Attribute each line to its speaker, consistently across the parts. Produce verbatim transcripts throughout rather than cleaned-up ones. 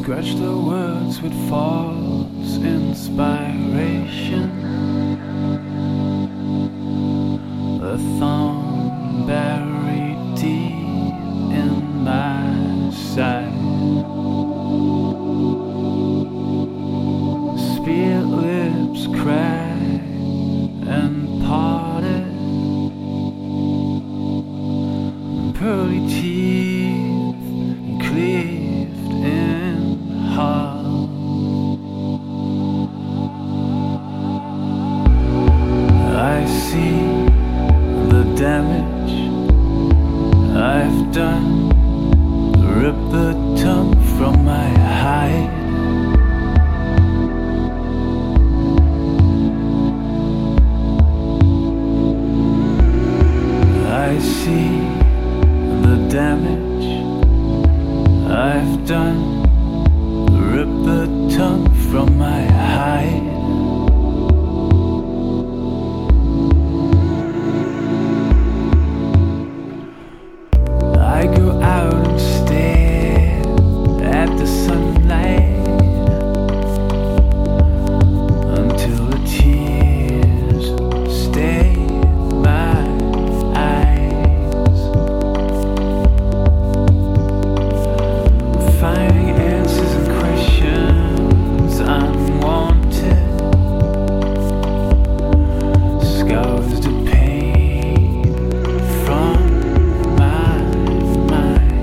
Speaker 1: Scratch the words with false inspiration. A thorn buried deep in my side. Spear lips cracked and parted, pearly teeth cleaved in half. I see the damage I've done. Rip the tongue from my hide. I see the damage I've done. Rip the tongue from my hide. I go out and stare at the sunlight until the tears stain my eyes. Finding answers and questions unwanted. Scars to pain from my mind.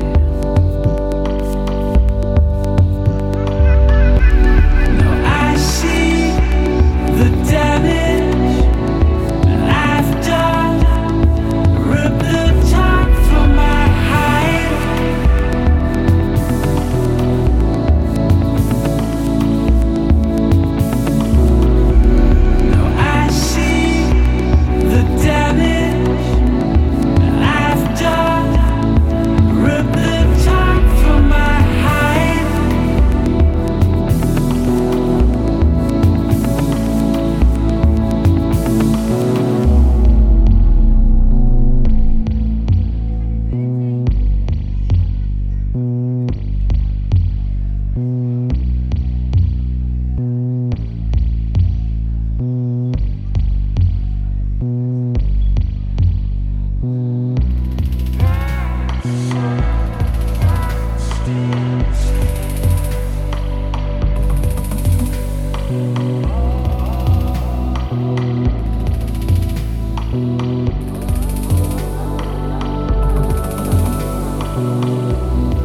Speaker 1: Now I see the damage I've done. Rip the tongue from my hide. Now I see the damage I've done. Rip the tongue from my hide. Thank you.